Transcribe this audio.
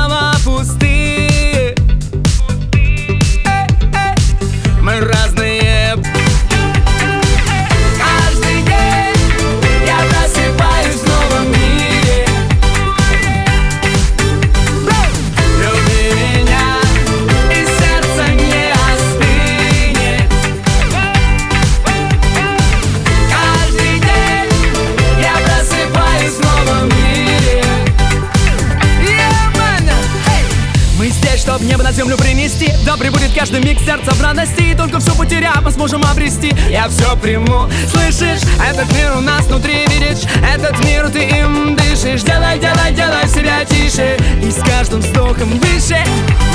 слова пустые. Мы разные. Каждый день я просыпаюсь в новом мире. Люби меня, и сердце не остынет. Каждый день я просыпаюсь в новом мире. Мы здесь, чтоб небо на землю принести. Добрый будет каждый миг, сердца в радости. И только все потеряв, мы сможем обрести. Я все приму, слышишь? Этот мир у нас внутри, видишь? Этот мир, ты им дышишь. Делай, делай, делай себя тише. И с каждым вздохом выше.